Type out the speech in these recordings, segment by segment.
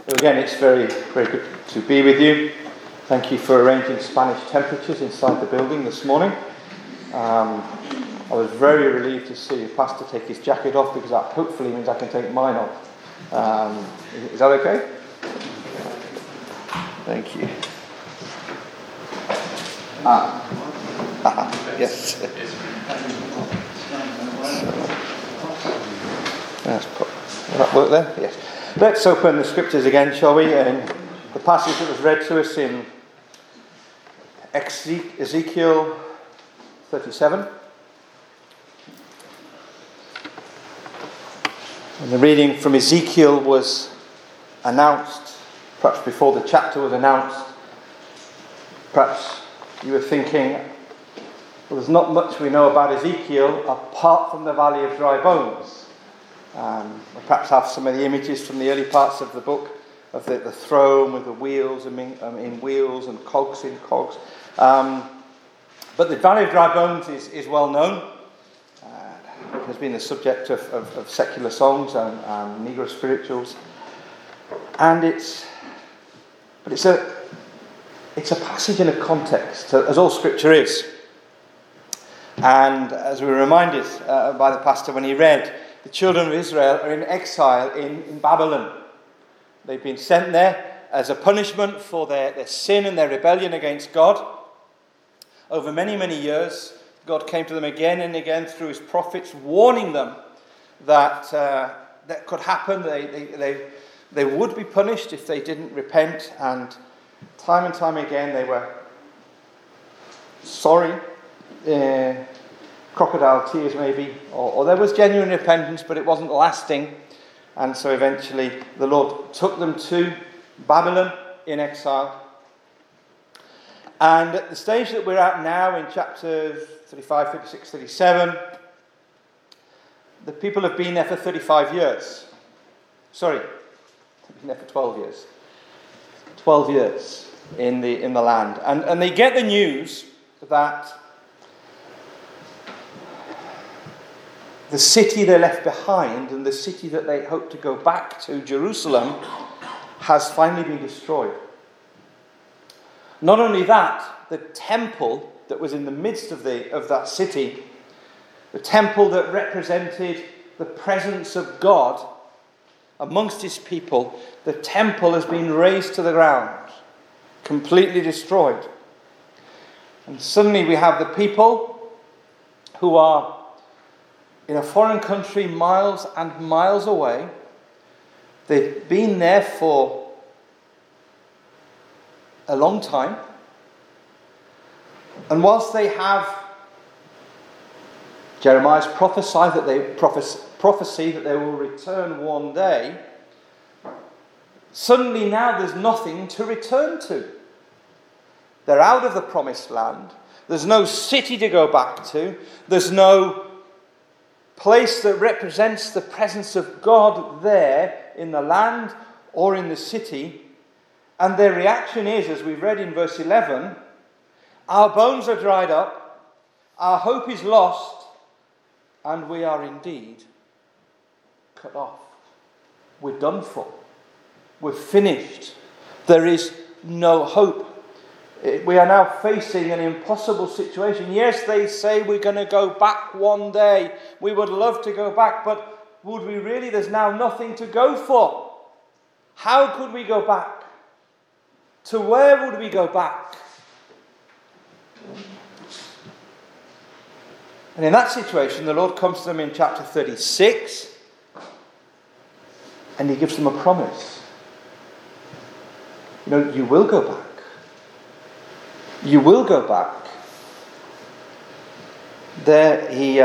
Well, again, it's very, very good to be with you. Thank you for arranging Spanish temperatures inside the building this morning. I was very relieved to see the pastor take his jacket off, because that hopefully means I can take mine off. Is that okay? Thank you. Yes. Will that work there? Yes. Let's open the scriptures again, shall we? And the passage that was read to us in Ezekiel 37. And the reading from Ezekiel was announced, perhaps before the chapter was announced. Perhaps you were thinking, well, there's not much we know about Ezekiel apart from the valley of dry bones. We perhaps have some of the images from the early parts of the book of the throne with the wheels in wheels and cogs in cogs. But the Valley of Dry Bones is well known. It has been the subject of secular songs and Negro spirituals. And it's a passage in a context, as all scripture is. And as we were reminded by the pastor when he read, the children of Israel are in exile in Babylon. They've been sent there as a punishment for their sin and their rebellion against God. Over many, many years, God came to them again and again through his prophets, warning them that that could happen. They would be punished if they didn't repent. And time again, they were sorry. Crocodile tears maybe, or there was genuine repentance, but it wasn't lasting. And so eventually the Lord took them to Babylon in exile. And at the stage that we're at now in chapters 35, 36, 37, the people have been there for 35 years. Sorry, they've been there for 12 years. 12 years in the land. And they get the news that the city they left behind and the city that they hope to go back to, Jerusalem, has finally been destroyed. Not only that, the temple that was in the midst of that city, the temple that represented the presence of God amongst his people, the temple has been razed to the ground, completely destroyed. And suddenly we have the people who are in a foreign country miles and miles away. They've been there for a long time. And whilst they have Jeremiah's prophecy that they will return one day, suddenly now there's nothing to return to. They're out of the promised land. There's no city to go back to. There's no place that represents the presence of God there in the land or in the city. And their reaction is, as we read in verse 11, our bones are dried up, our hope is lost, and we are indeed cut off. We're done for. We're finished. There is no hope. We are now facing an impossible situation. Yes, they say we're going to go back one day. We would love to go back, but would we really? There's now nothing to go for. How could we go back? To where would we go back? And in that situation, the Lord comes to them in chapter 36, and he gives them a promise. You will go back. You will go back. There he,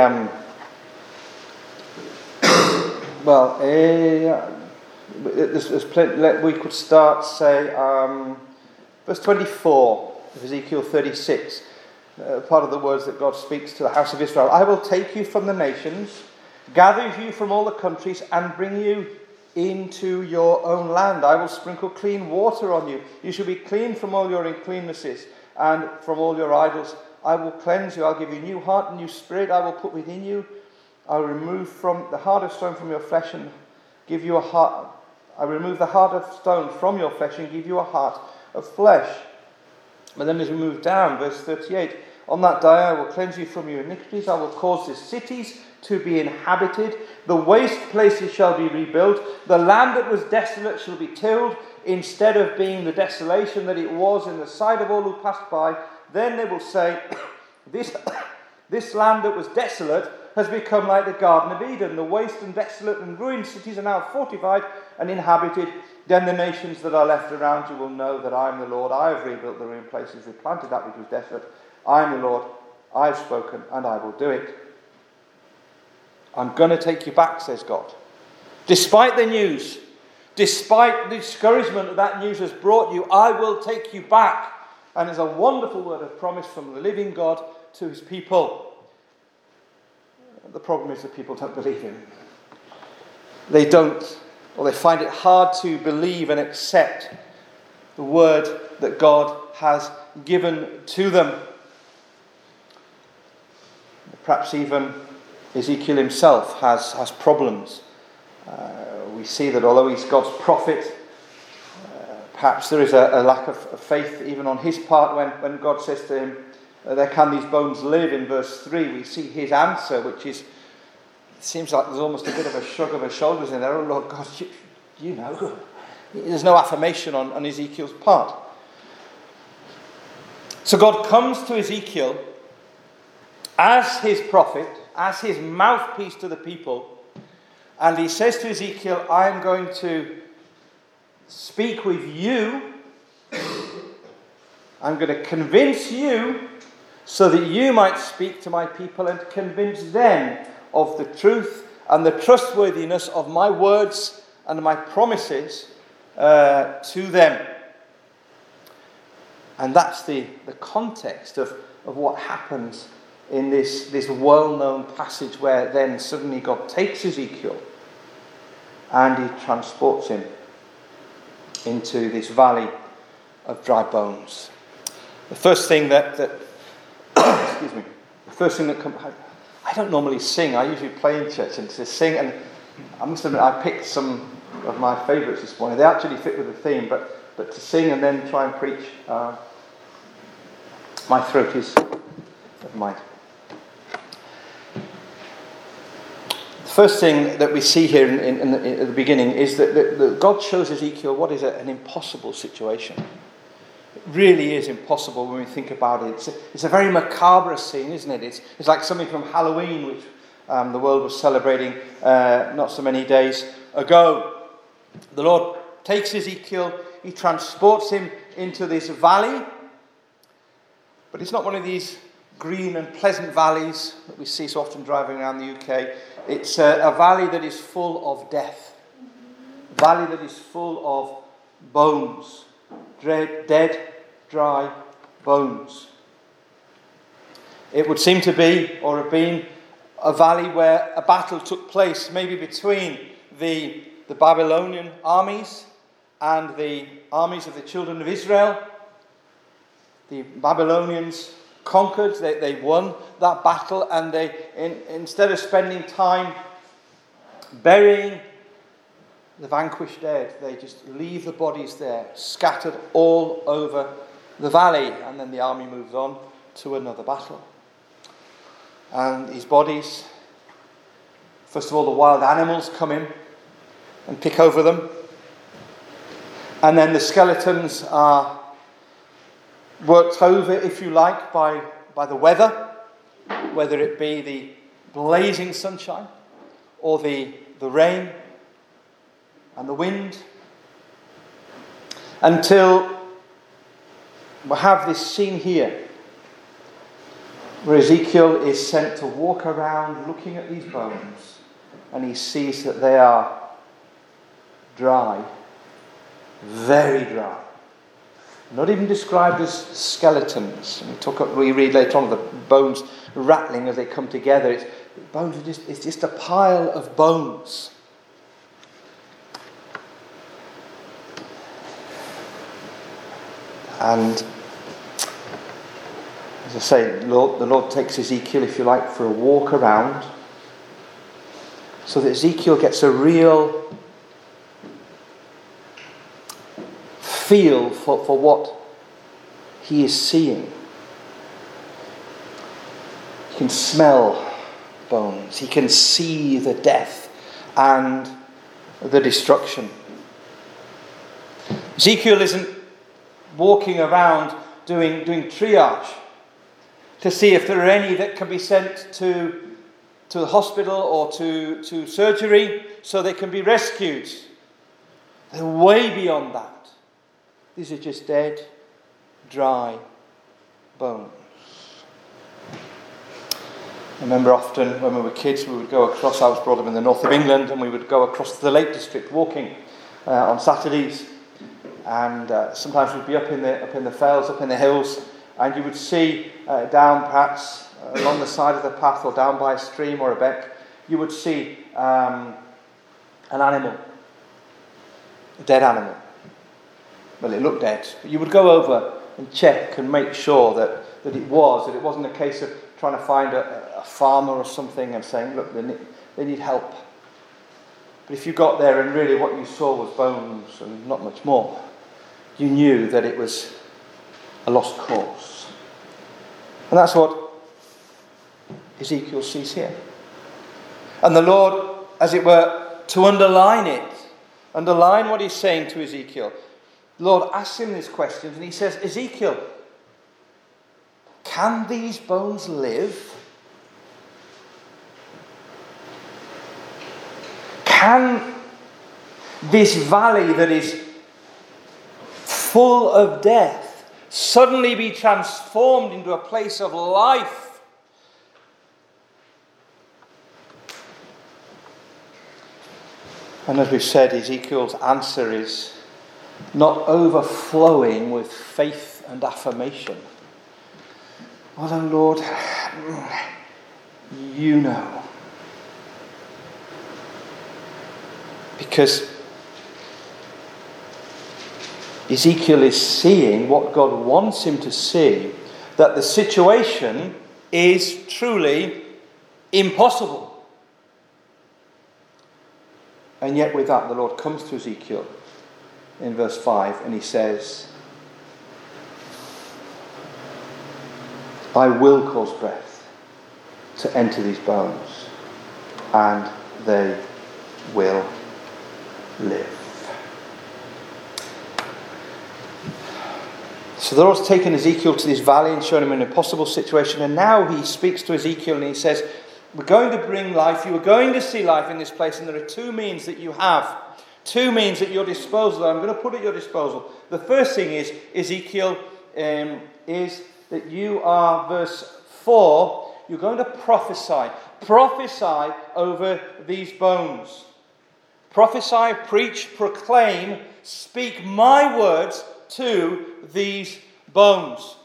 there's plenty, we could start, say, verse 24 of Ezekiel 36, part of the words that God speaks to the house of Israel. I will take you from the nations, gather you from all the countries, and bring you into your own land. I will sprinkle clean water on you. You shall be clean from all your uncleannesses. And from all your idols, I will cleanse you. I'll give you a new heart, a new spirit I will put within you. I'll remove from the heart of stone from your flesh and give you a heart I will remove the heart of stone from your flesh and give you a heart of flesh. But then as we move down, verse 38, on that day I will cleanse you from your iniquities. I will cause the cities to be inhabited. The waste places shall be rebuilt. The land that was desolate shall be tilled, instead of being the desolation that it was in the sight of all who passed by. Then they will say, this land that was desolate has become like the Garden of Eden. The waste and desolate and ruined cities are now fortified and inhabited. Then the nations that are left around you will know that I am the Lord. I have rebuilt the ruined places, replanted that which was desolate. I am the Lord. I have spoken, and I will do it. I'm going to take you back, says God. Despite the news, despite the discouragement that news has brought you, I will take you back. And it's a wonderful word of promise from the living God to his people. The problem is that people don't believe him. They don't, or they find it hard to believe and accept the word that God has given to them. Perhaps even Ezekiel himself has problems. We see that although he's God's prophet, perhaps there is a lack of faith even on his part when God says to him, there can these bones live, in verse 3. We see his answer, which is, it seems like there's almost a bit of a shrug of his shoulders in there. Oh Lord God, you know. There's no affirmation on Ezekiel's part. So God comes to Ezekiel as his prophet, as his mouthpiece to the people, and he says to Ezekiel, I am going to speak with you. I'm going to convince you so that you might speak to my people and convince them of the truth and the trustworthiness of my words and my promises to them. And that's the context of what happens in this well-known passage where then suddenly God takes Ezekiel and he transports him into this valley of dry bones. The first thing that excuse me, the first thing that comes, I don't normally sing. I usually play in church and to sing, and I must admit I picked some of my favourites this morning. They actually fit with the theme, but to sing and then try and preach, my throat is never mind. The first thing that we see here at the beginning is that God shows Ezekiel what is an impossible situation. It really is impossible when we think about it. It's a very macabre scene, isn't it? It's like something from Halloween, which the world was celebrating not so many days ago. The Lord takes Ezekiel, he transports him into this valley, but it's not one of these green and pleasant valleys that we see so often driving around the UK. It's a valley that is full of death. A valley that is full of bones. Dead, dry bones. It would seem to be, or have been, a valley where a battle took place, maybe between the Babylonian armies and the armies of the children of Israel. The Babylonians conquered, they won that battle, and they, instead of spending time burying the vanquished dead, they just leave the bodies there, scattered all over the valley, and then the army moves on to another battle. And these bodies, first of all, the wild animals come in and pick over them, and then the skeletons are worked over, if you like, by the weather, whether it be the blazing sunshine or the rain and the wind, until we have this scene here where Ezekiel is sent to walk around looking at these bones, and he sees that they are dry, very dry. Not even described as skeletons. We read later on the bones rattling as they come together. It's just a pile of bones. And as I say, the Lord takes Ezekiel, if you like, for a walk around, so that Ezekiel gets a real feel for what he is seeing. He can smell bones. He can see the death and the destruction. Ezekiel isn't walking around doing triage to see if there are any that can be sent to the hospital or to surgery so they can be rescued. They're way beyond that. These are just dead, dry bones. I remember often when we were kids, we would go across, I was brought up in the north of England, and we would go across to the Lake District walking on Saturdays. And sometimes we'd be up in the fells, up in the hills, and you would see down perhaps along the side of the path or down by a stream or a beck, you would see an animal, a dead animal. Well, it looked dead. But you would go over and check and make sure that it wasn't a case of trying to find a farmer or something and saying, look, they need help. But if you got there and really what you saw was bones and not much more, you knew that it was a lost cause. And that's what Ezekiel sees here. And the Lord, as it were, to underline what he's saying to Ezekiel, the Lord asks him these questions and he says, Ezekiel, can these bones live? Can this valley that is full of death suddenly be transformed into a place of life? And as we've said, Ezekiel's answer is not overflowing with faith and affirmation. Oh Lord, you know. Because Ezekiel is seeing what God wants him to see, that the situation is truly impossible. And yet with that, the Lord comes to Ezekiel in verse 5 and he says, I will cause breath to enter these bones, and they will live. So the Lord's taken Ezekiel to this valley and shown him an impossible situation, and now he speaks to Ezekiel and he says, we're going to bring life, you are going to see life in this place, and there are two means that you have. Two means at your disposal that I'm going to put at your disposal. The first thing is, Ezekiel, is that you are, verse 4, you're going to prophesy. Prophesy over these bones. Prophesy, preach, proclaim, speak my words to these bones.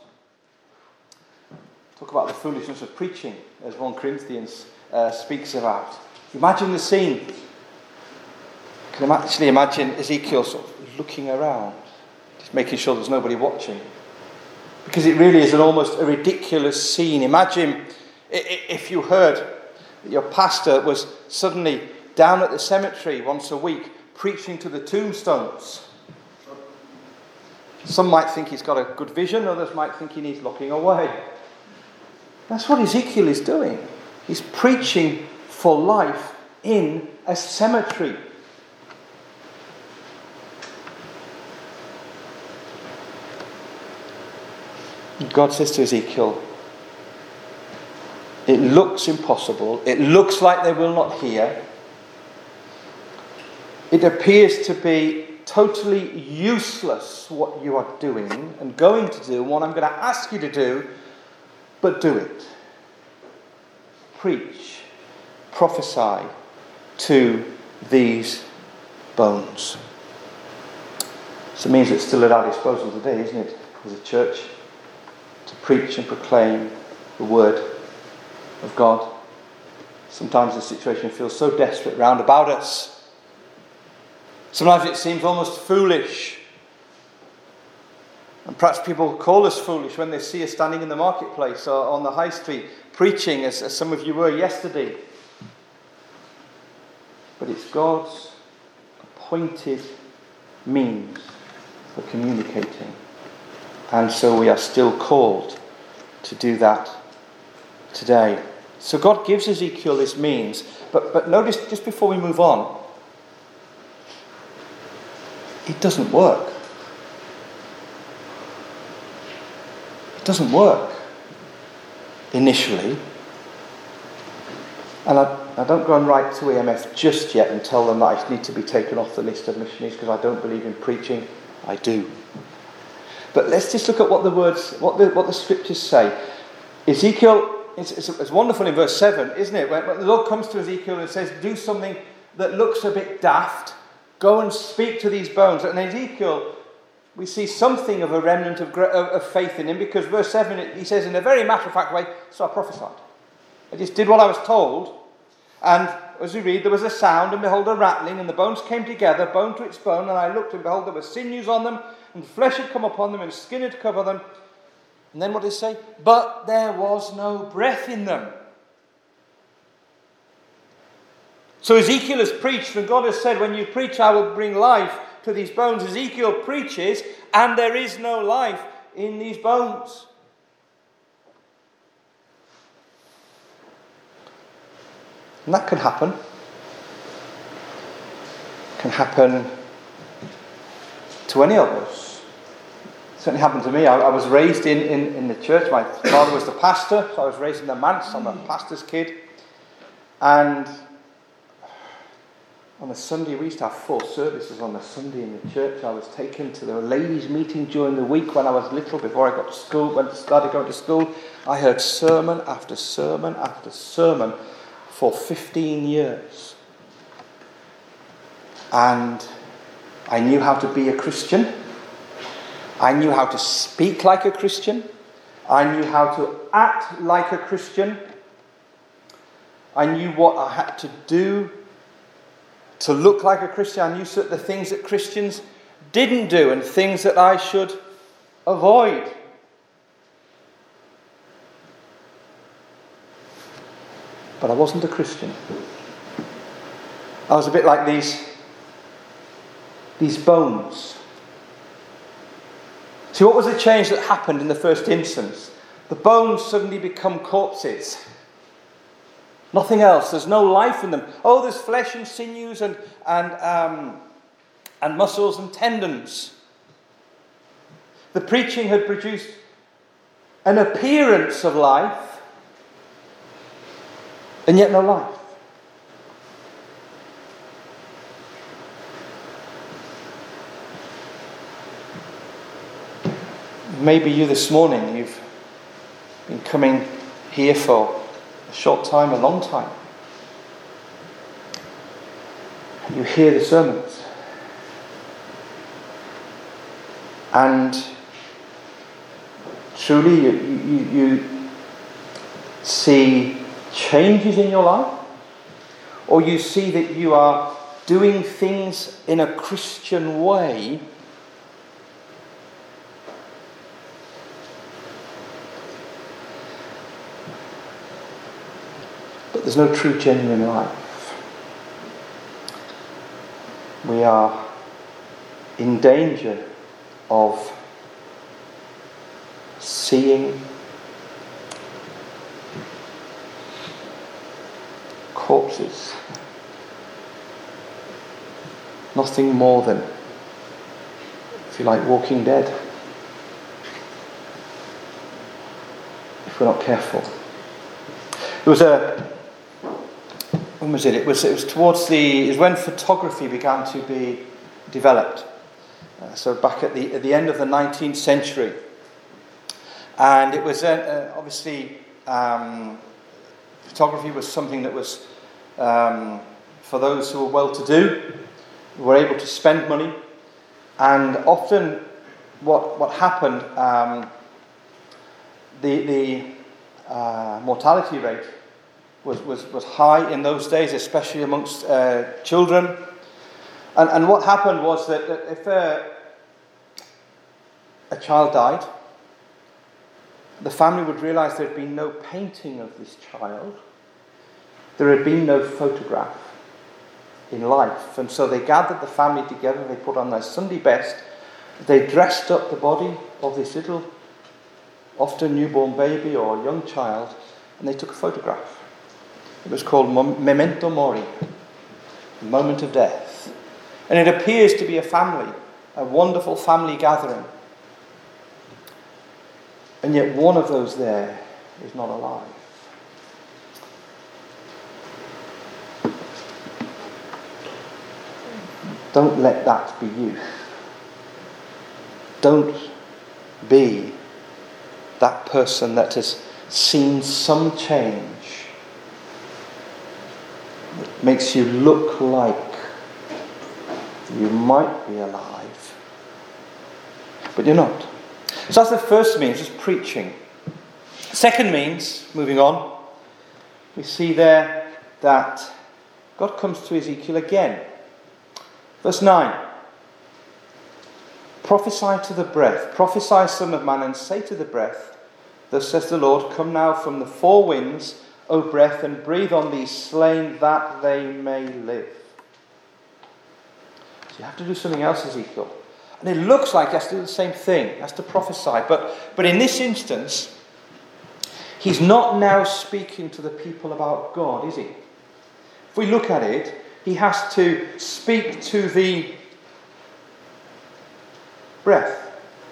Talk about the foolishness of preaching, as 1 Corinthians speaks about. Imagine the scene. You can actually imagine Ezekiel sort of looking around, just making sure there's nobody watching. Because it really is almost a ridiculous scene. Imagine if you heard that your pastor was suddenly down at the cemetery once a week preaching to the tombstones. Some might think he's got a good vision, others might think he needs looking away. That's what Ezekiel is doing. He's preaching for life in a cemetery. God says to Ezekiel, it looks impossible. It looks like they will not hear. It appears to be totally useless what you are doing and going to do, and what I'm going to ask you to do, but do it. Preach, prophesy to these bones. So it means it's still at our disposal today, isn't it, as a church, to preach and proclaim the word of God. Sometimes the situation feels so desperate round about us. Sometimes it seems almost foolish. And perhaps people call us foolish when they see us standing in the marketplace or on the high street preaching, as some of you were yesterday. But it's God's appointed means for communicating. And so we are still called to do that today. So God gives Ezekiel this means. But notice, just before we move on, it doesn't work. It doesn't work initially. And I don't go and write to EMF just yet and tell them that I need to be taken off the list of missionaries because I don't believe in preaching. I do. But let's just look at what the words, what the scriptures say. Ezekiel, it's wonderful in verse 7, isn't it? When the Lord comes to Ezekiel and says, do something that looks a bit daft. Go and speak to these bones. And Ezekiel, we see something of a remnant of faith in him, because verse 7, he says in a very matter-of-fact way, so I prophesied. I just did what I was told. And as we read, there was a sound, and behold, a rattling, and the bones came together, bone to its bone, and I looked, and behold, there were sinews on them, and flesh had come upon them, and skin had covered them. And then what does it say? But there was no breath in them. So Ezekiel has preached, and God has said, when you preach, I will bring life to these bones. Ezekiel preaches, and there is no life in these bones. And that can happen. It can happen to any of us. It certainly happened to me. I was raised in the church. My father was the pastor, so I was raised in the manse. I'm a pastor's kid. And on a Sunday, we used to have 4 services on a Sunday in the church. I was taken to the ladies' meeting during the week when I was little, before I got to school, started going to school. I heard sermon after sermon after sermon for 15 years. And I knew how to be a Christian. I knew how to speak like a Christian. I knew how to act like a Christian. I knew what I had to do to look like a Christian. I knew the things that Christians didn't do and things that I should avoid. But I wasn't a Christian. I was a bit like these bones. See, what was the change that happened in the first instance? The bones suddenly become corpses. Nothing else. There's no life in them. Oh, there's flesh and sinews and muscles and tendons. The preaching had produced an appearance of life, and yet no life. Maybe you this morning, you've been coming here for a short time, a long time. And you hear the sermons. And truly you see changes in your life, or you see that you are doing things in a Christian way, but there's no true, genuine life. We are in danger of seeing corpses. Nothing more than, if you like, Walking Dead. If we're not careful. There was when was it? It was towards it was when photography began to be developed. So back at the end of the 19th century. And it was obviously photography was something that was for those who were well-to-do, who were able to spend money. And often what happened, the mortality rate was high in those days, especially amongst children. And what happened was that if a child died, the family would realise there had been no painting of this child. There had been no photograph in life. And so they gathered the family together, they put on their Sunday best, They dressed up the body of this little, often newborn baby or young child, and they took a photograph. It was called Memento Mori, the moment of death. And it appears to be a wonderful family gathering. And yet one of those there is not alive. Don't let that be you. Don't be that person that has seen some change that makes you look like you might be alive, but you're not. So that's the first means, just preaching. Second means, moving on, we see there that God comes to Ezekiel again. Verse 9. Prophesy to the breath, prophesy, son of man, and say to the breath, thus says the Lord, come now from the four winds, O breath, and breathe on these slain that they may live. So you have to do something else, Ezekiel. And it looks like he has to do the same thing, he has to prophesy. But in this instance, he's not now speaking to the people about God, is he? If we look at it, he has to speak to the breath.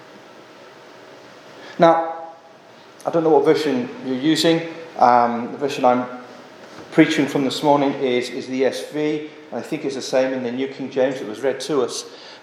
Now, I don't know what version you're using. The version I'm preaching from this morning is the ESV. I think it's the same in the New King James that was read to us.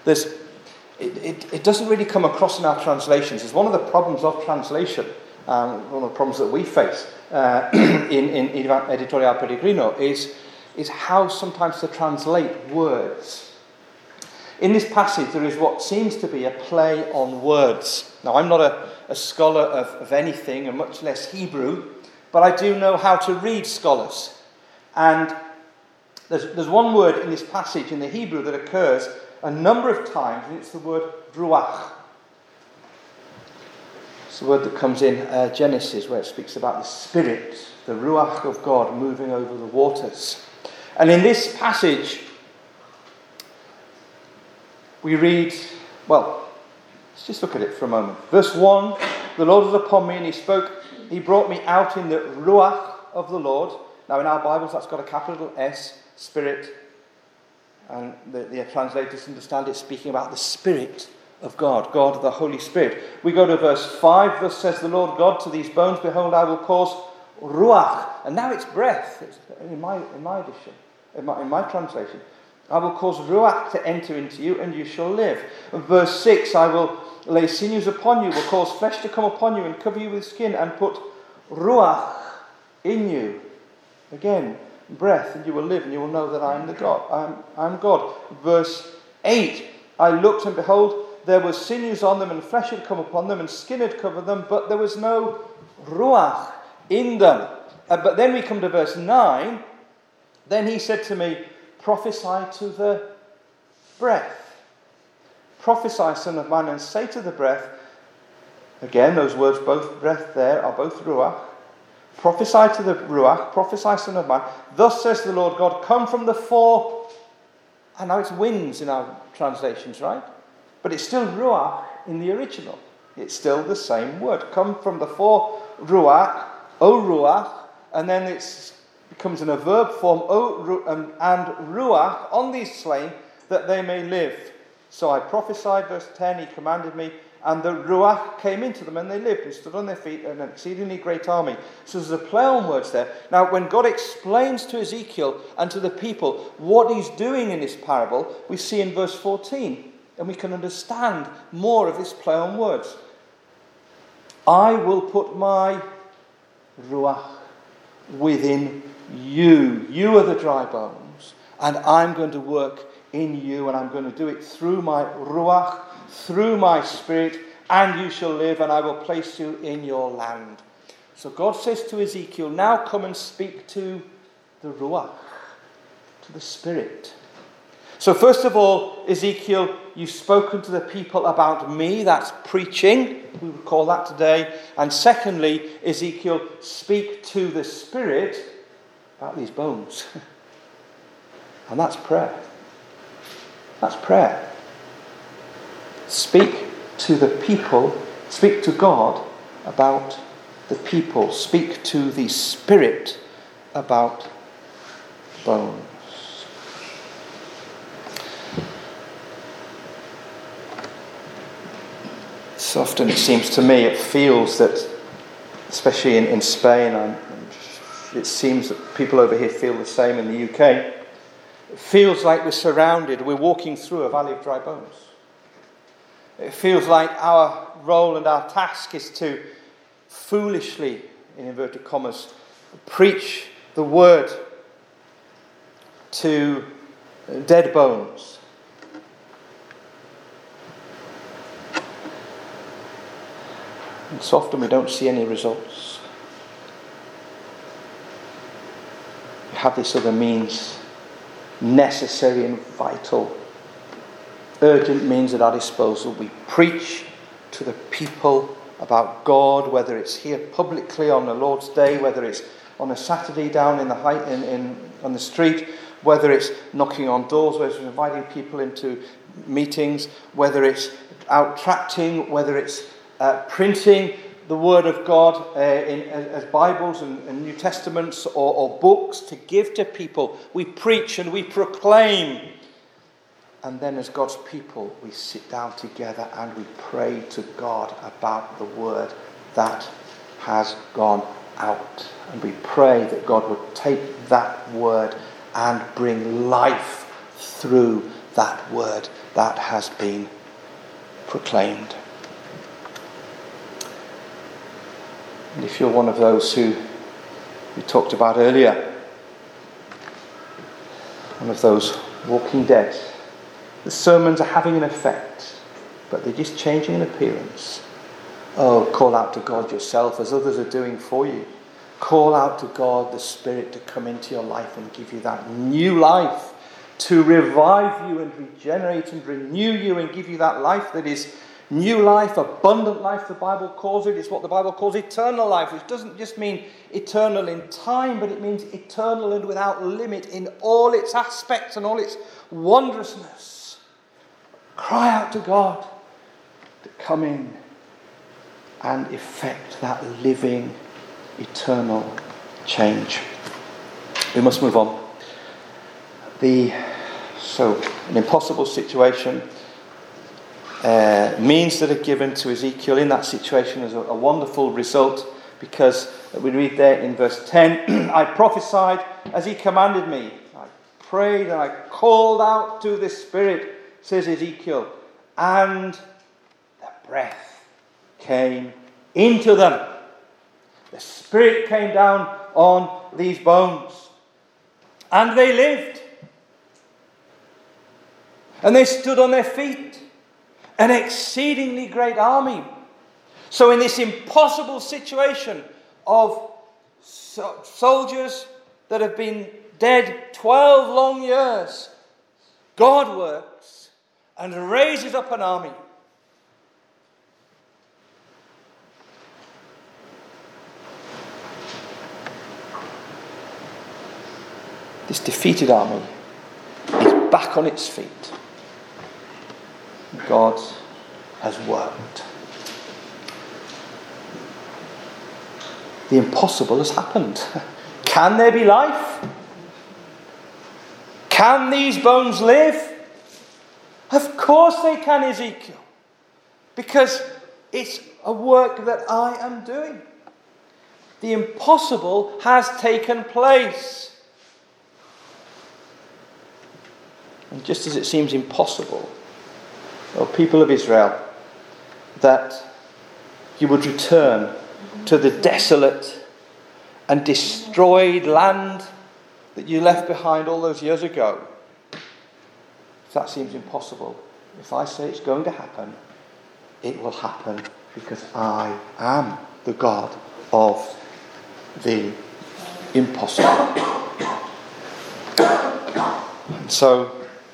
It doesn't really come across in our translations. It's one of the problems of translation. One of the problems that we face in Editorial Peregrino is how sometimes to translate words. In this passage, there is what seems to be a play on words. Now, I'm not a scholar of anything, and much less Hebrew, but I do know how to read scholars. And there's one word in this passage in the Hebrew that occurs a number of times, and it's the word ruach. It's the word that comes in Genesis, where it speaks about the Spirit, the ruach of God moving over the waters. And in this passage, we read, well, let's just look at it for a moment. Verse 1, the Lord was upon me and he brought me out in the ruach of the Lord. Now in our Bibles that's got a capital S, Spirit, and the translators understand it speaking about the Spirit of God, God the Holy Spirit. We go to verse 5, thus says the Lord God to these bones, behold, I will cause ruach, and now it's breath, it's in my edition, in my translation. I will cause ruach to enter into you, and you shall live. Verse 6, I will lay sinews upon you, will cause flesh to come upon you, and cover you with skin, and put ruach in you. Again, breath, and you will live, and you will know that I am the God. I'm God. Verse 8, I looked, and behold, there were sinews on them, and flesh had come upon them, and skin had covered them, but there was no ruach in them. But then we come to verse 9, then he said to me, prophesy to the breath. Prophesy, son of man, and say to the breath, again, those words, both breath there, are both ruach. Prophesy to the ruach, prophesy, son of man. Thus says the Lord God, come from the four, and now it's winds in our translations, right? But it's still ruach in the original. It's still the same word. Come from the four ruach, O ruach, and then it becomes in a verb form, and ruach, on these slain, that they may live. So I prophesied, verse 10, he commanded me, and the ruach came into them, and they lived, and stood on their feet, an exceedingly great army. So there's a play on words there. Now, when God explains to Ezekiel and to the people what he's doing in this parable, we see in verse 14, and we can understand more of this play on words. I will put my ruach within you. You are the dry bones, and I'm going to work in you, and I'm going to do it through my ruach, through my Spirit, and you shall live, and I will place you in your land. So God says to Ezekiel, now come and speak to the ruach, to the Spirit. So first of all, Ezekiel, you've spoken to the people about me, that's preaching, we would call that today. And secondly, Ezekiel, speak to the Spirit about these bones. And that's prayer. That's prayer. Speak to the people, speak to God about the people, speak to the Spirit about bones. So often it seems to me, it feels that, especially in Spain, and it seems that people over here feel the same in the UK, it feels like we're walking through a valley of dry bones. It feels like our role and our task is to foolishly, in inverted commas, preach the word to dead bones. And so often we don't see any results. We have this other means, necessary and vital, urgent means at our disposal. We preach to the people about God, whether it's here publicly on the Lord's Day, whether it's on a Saturday down in the on the street, whether it's knocking on doors, whether it's inviting people into meetings, whether it's out tracting, whether it's printing the Word of God as Bibles and New Testaments or books to give to people. We preach and we proclaim. And then as God's people, we sit down together and we pray to God about the word that has gone out. And we pray that God would take that word and bring life through that word that has been proclaimed. And if you're one of those who we talked about earlier, one of those walking dead, the sermons are having an effect, but they're just changing in appearance. Oh, call out to God yourself as others are doing for you. Call out to God, the Spirit, to come into your life and give you that new life, to revive you and regenerate and renew you and give you that life that is new life, abundant life, the Bible calls it. It's what the Bible calls eternal life, which doesn't just mean eternal in time, but it means eternal and without limit in all its aspects and all its wondrousness. Cry out to God to come in and effect that living, eternal change. We must move on. So, an impossible situation, means that are given to Ezekiel in that situation is a wonderful result, because we read there in verse 10, I prophesied as he commanded me. I prayed and I called out to the Spirit, says Ezekiel, and the breath came into them. The Spirit came down on these bones, and they lived. And they stood on their feet, an exceedingly great army. So in this impossible situation of soldiers that have been dead 12 long years, God works and raises up an army. This defeated army is back on its feet. God has worked. The impossible has happened. Can there be life? Can these bones live? Of course they can, Ezekiel. Because it's a work that I am doing. The impossible has taken place. And just as it seems impossible, O people of Israel, that you would return to the desolate and destroyed land that you left behind all those years ago. If that seems impossible, if I say it's going to happen, it will happen, because I am the God of the impossible. And so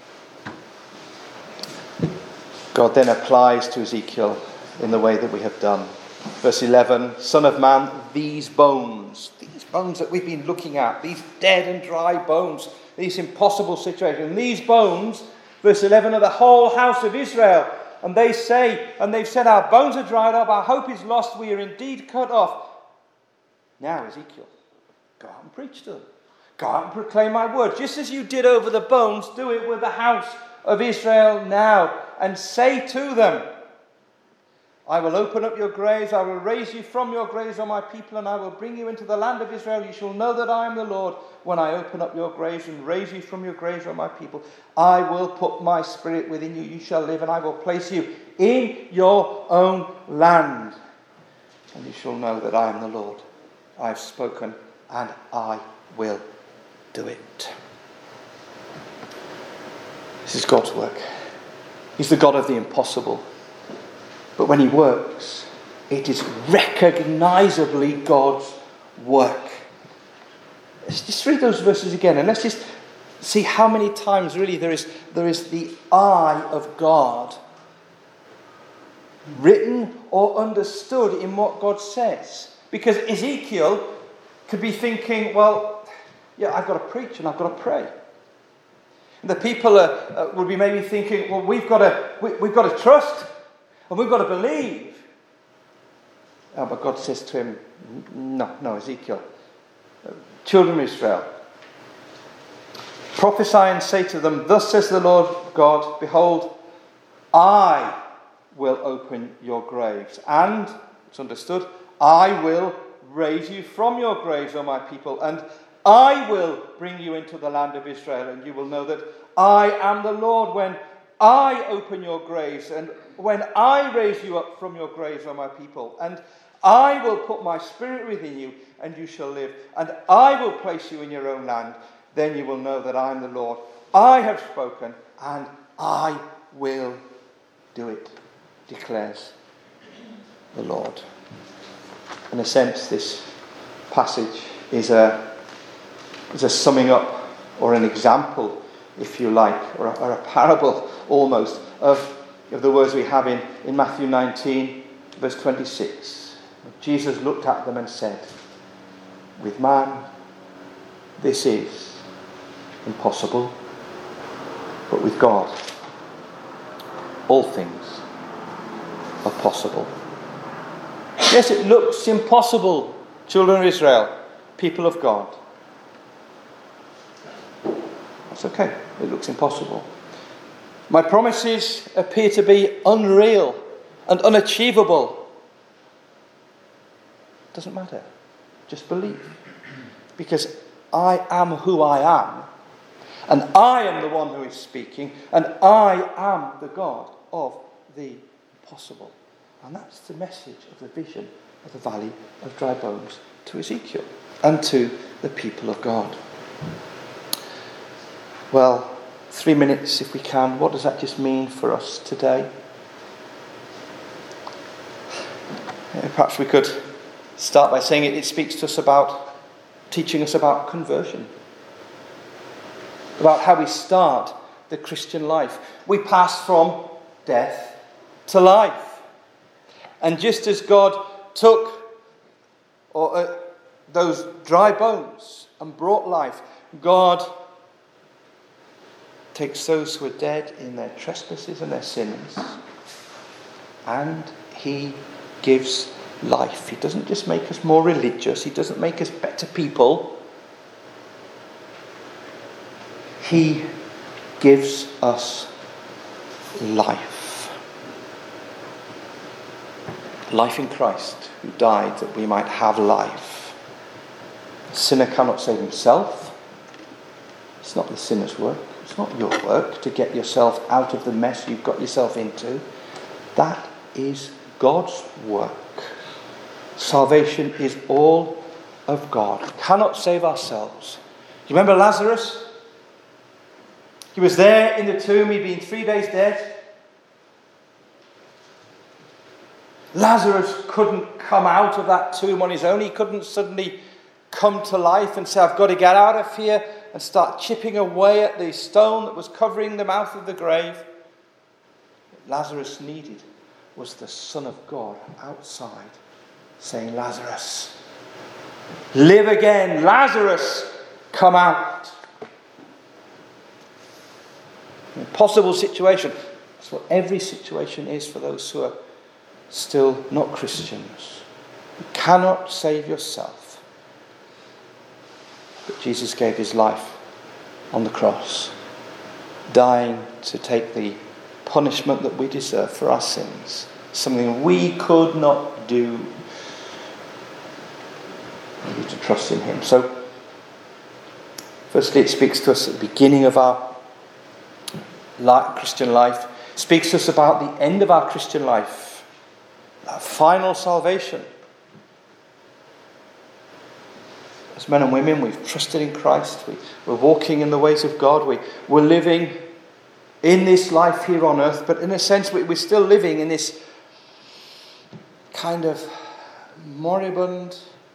God then applies to Ezekiel in the way that we have done. Verse 11, Son of man, these bones that we've been looking at, these dead and dry bones, these impossible situations, these bones, verse 11, are the whole house of Israel. And they say, and they've said, our bones are dried up, our hope is lost, we are indeed cut off. Now, Ezekiel, go out and preach to them. Go out and proclaim my word. Just as you did over the bones, do it with the house of Israel now. And say to them, I will open up your graves, I will raise you from your graves, O my people, and I will bring you into the land of Israel. You shall know that I am the Lord when I open up your graves and raise you from your graves, O my people. I will put my spirit within you, you shall live, and I will place you in your own land. And you shall know that I am the Lord. I have spoken, and I will do it. This is God's work. He's the God of the impossible. But when he works, it is recognizably God's work. Let's just read those verses again, and let's just see how many times really there is the eye of God written or understood in what God says. Because Ezekiel could be thinking, well, yeah, I've got to preach and I've got to pray. And the people would be maybe thinking, well, we've got to trust and we've got to believe. Oh, but God says to him, no, Ezekiel, children of Israel, prophesy and say to them, thus says the Lord God, behold, I will open your graves. And, it's understood, I will raise you from your graves, O my people, and I will bring you into the land of Israel, and you will know that I am the Lord when I open your graves, and when I raise you up from your graves, O my people, and I will put my spirit within you, and you shall live, and I will place you in your own land. Then you will know that I am the Lord. I have spoken, and I will do it, declares the Lord. In a sense, this passage is a summing up, or an example, if you like, or a parable almost, of the words we have in Matthew 19, verse 26. Jesus looked at them and said, with man, this is impossible, but with God, all things are possible. Yes, it looks impossible, children of Israel, people of God. That's okay, it looks impossible. My promises appear to be unreal and unachievable. Doesn't matter. Just believe. Because I am who I am. And I am the one who is speaking. And I am the God of the possible. And that's the message of the vision of the valley of dry bones to Ezekiel and to the people of God. Well, 3 minutes if we can. What does that just mean for us today? Perhaps we could start by saying it speaks to us about teaching us about conversion. About how we start the Christian life. We pass from death to life. And just as God took those dry bones and brought life, God takes those who are dead in their trespasses and their sins, and he gives life. He doesn't just make us more religious. He doesn't make us better people. He gives us life. Life in Christ, who died that we might have life. The sinner cannot save himself. It's not the sinner's work. It's not your work to get yourself out of the mess you've got yourself into. That is God's work. Salvation is all of God. We cannot save ourselves. Do you remember Lazarus? He was there in the tomb. He'd been 3 days dead. Lazarus couldn't come out of that tomb on his own. He couldn't suddenly come to life and say, I've got to get out of here, and start chipping away at the stone that was covering the mouth of the grave. What Lazarus needed was the Son of God outside saying, Lazarus, live again. Lazarus, come out. Impossible situation. That's what every situation is for those who are still not Christians. You cannot save yourself. But Jesus gave his life on the cross, dying to take the punishment that we deserve for our sins, something we could not do. We need to trust in him. So, firstly, it speaks to us at the beginning of our Christian life. It speaks to us about the end of our Christian life, that final salvation. As men and women, we've trusted in Christ. We're walking in the ways of God. We're living in this life here on earth, but in a sense, we're still living in this kind of moribund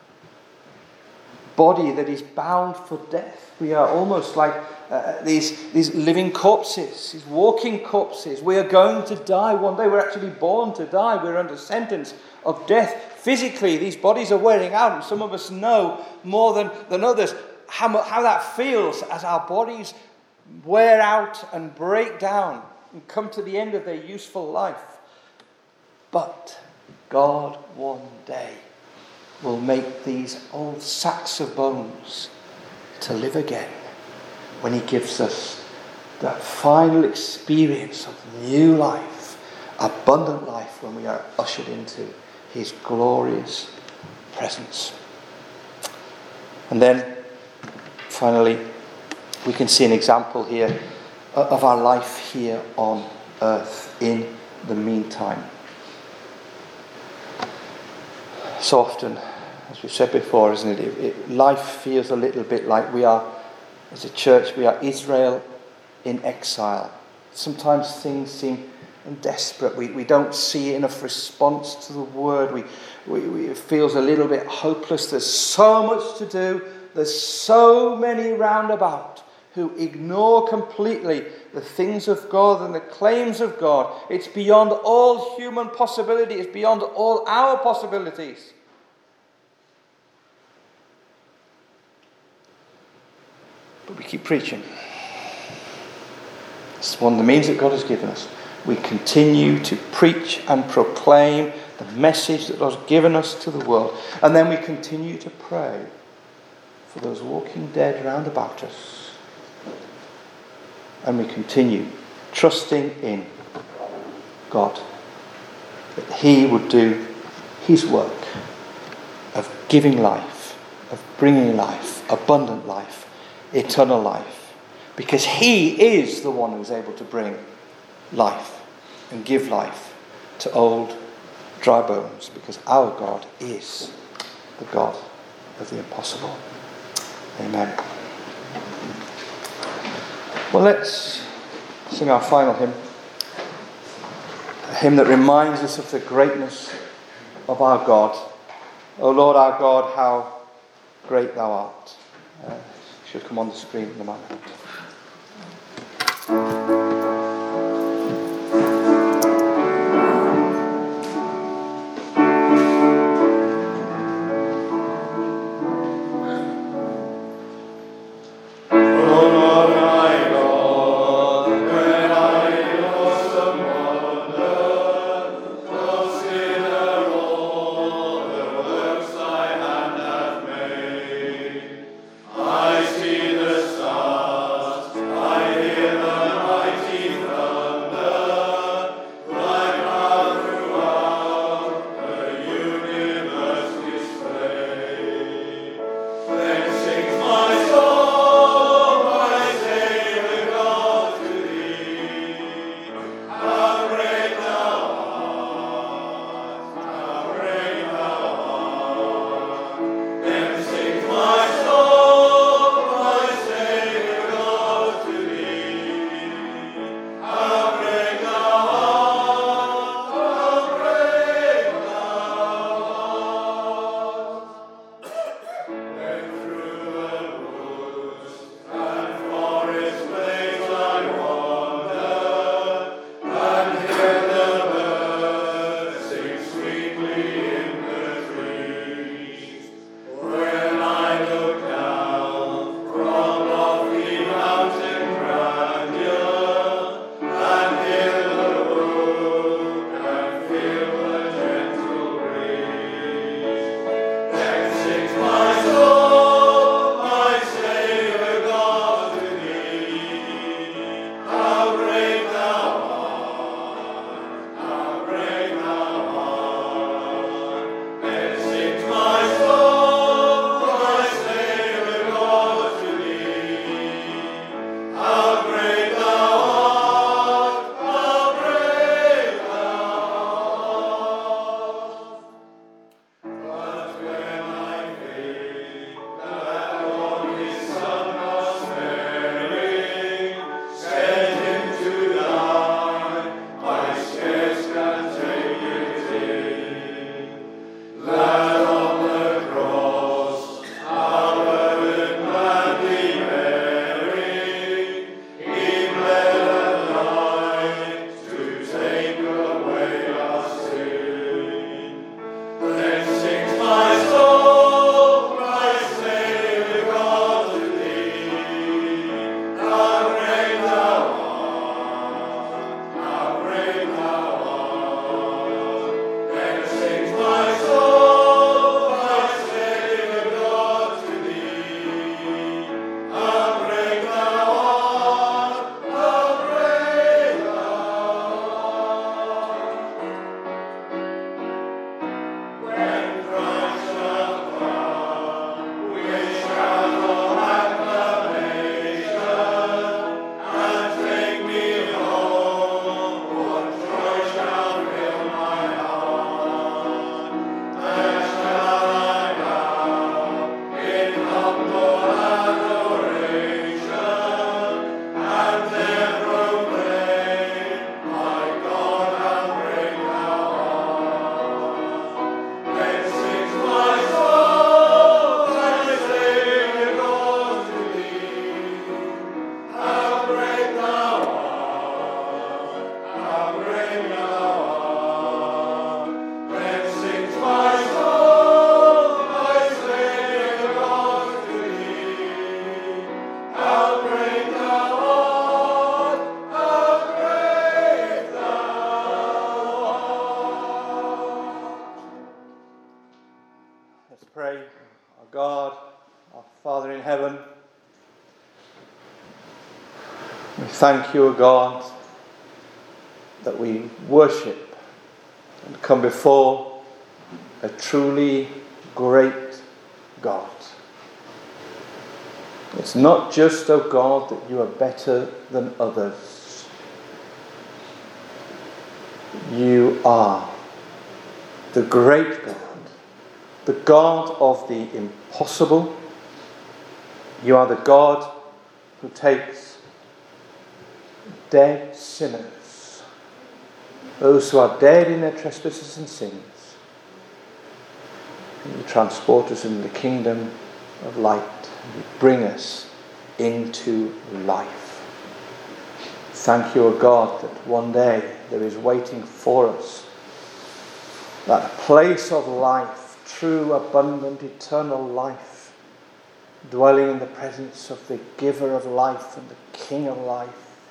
body that is bound for death. We are almost like these living corpses, these walking corpses. We are going to die one day. We're actually born to die. We're under sentence of death. Physically, these bodies are wearing out, and some of us know more than others how that feels as our bodies wear out and break down and come to the end of their useful life. But God one day will make these old sacks of bones to live again when he gives us that final experience of new life, abundant life, when we are ushered into his glorious presence. And then, finally, we can see an example here of our life here on earth in the meantime. So often, as we've said before, isn't it? Life feels a little bit like we are, as a church, we are Israel in exile. Sometimes things seem desperate. We don't see enough response to the word. It feels a little bit hopeless. There's so much to do. There's so many round about who ignore completely the things of God and the claims of God. It's beyond all human possibility. It's beyond all our possibilities. But we keep preaching. It's one of the means that God has given us. We continue to preach and proclaim the message that God has given us to the world. And then we continue to pray for those walking dead round about us. And we continue trusting in God that he would do his work of giving life, of bringing life, abundant life, eternal life. Because he is the one who is able to bring life and give life to old dry bones, because our God is the God of the impossible. Amen. Well, let's sing our final hymn, a hymn that reminds us of the greatness of our God. O Lord our God, how great thou art. It should come on the screen in a moment. I see the stars. We thank you, O God, that we worship and come before a truly great God. It's not just, O God, that you are better than others. You are the great God, the God of the impossible. You are the God who takes dead sinners, those who are dead in their trespasses and sins, and you transport us into the kingdom of light, and you bring us into life. Thank you, O God, that one day there is waiting for us that place of life, true, abundant, eternal life, dwelling in the presence of the giver of life and the King of life.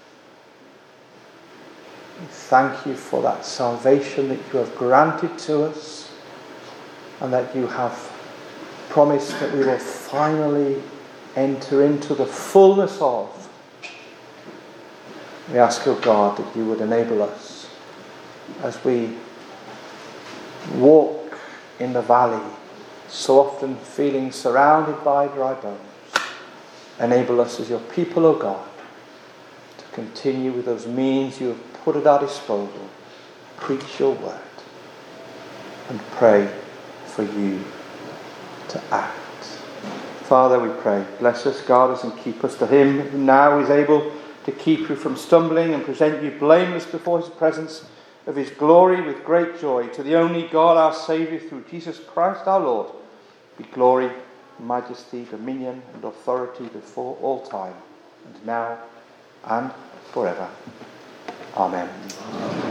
We thank you for that salvation that you have granted to us, and that you have promised that we will finally enter into the fullness of. We ask, O God, that you would enable us as we walk in the valley, so often feeling surrounded by dry bones. Enable us as your people, O God, to continue with those means you have put at our disposal. Preach your word and pray for you to act. Father, we pray, bless us, guard us, and keep us to him who now is able to keep you from stumbling and present you blameless before his presence of his glory with great joy. To the only God, our Saviour, through Jesus Christ our Lord, be glory, majesty, dominion, and authority before all time, and now and forever. Amen.